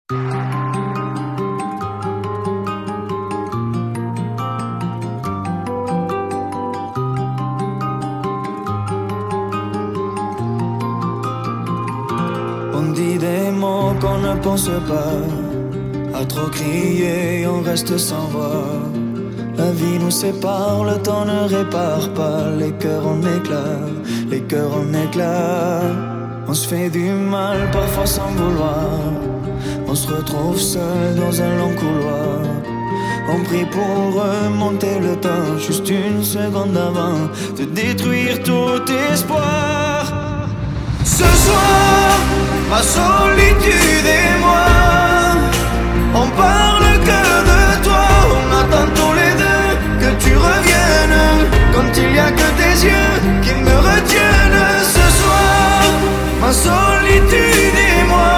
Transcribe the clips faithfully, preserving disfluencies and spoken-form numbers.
On dit des mots qu'on ne pense pas. À trop crier, on reste sans voix. La vie nous sépare, le temps ne répare pas. Les cœurs en éclat, les cœurs en éclat. On se fait du mal, parfois sans vouloir. On se retrouve seul dans un long couloir. On prie pour remonter le temps, juste une seconde avant de détruire tout espoir. Ce soir, ma solitude et moi, on parle que de toi. On attend tous les deux que tu reviennes, quand il y a que tes yeux qui me retiennent. Ce soir, ma solitude et moi,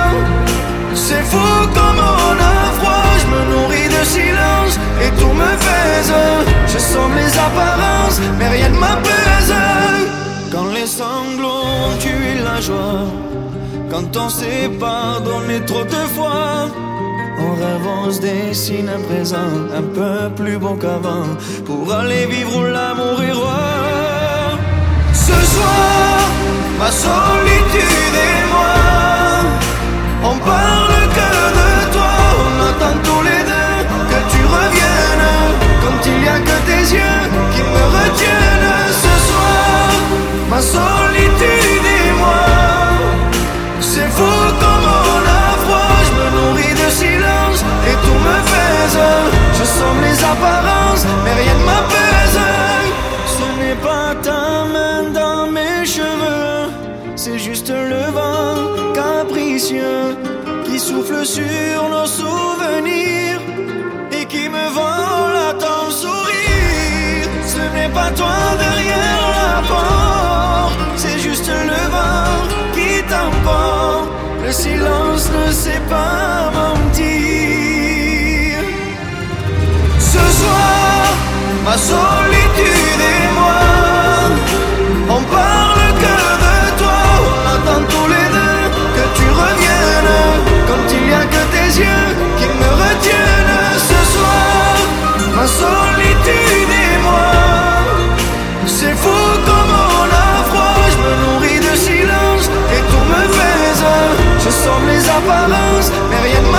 c'est fou comme on a froid. Je me nourris de silence et tout me pèse. Je sens les apparences mais rien ne m'apaise. Quand les sanglots ont tué la joie, quand on s'est pardonné trop de fois, on rêve, on se dessine un présent un peu plus bon qu'avant, pour aller vivre où l'amour est roi. Ce soir, ma solitude et moi, on parle que de toi. On attend tous les deux que tu reviennes, quand il y a que tes yeux qui me retiennent. Ce soir, ma solitude et moi, c'est fou comme on a froid. Je me nourris de silence et tout me pèse. Je sens les apparences mais rien ne m'apaise. Ce n'est pas ta main dans mes cheveux, c'est juste le vent capricieux qui souffle sur nos souvenirs et qui me vole à ton sourire. Ce n'est pas toi derrière la porte, c'est juste le vent qui t'emporte. Le silence ne sait pas mentir. Ce soir, ma solitude et moi, on parle que de toi. On attend tous les deux que tu reviennes, quand il y a que tes yeux qui me retiennent. Ce soir, ma solitude et moi, c'est fou comme on a froid. Je me nourris de silence et tout me pèse. Je sens les apparences mais rien ne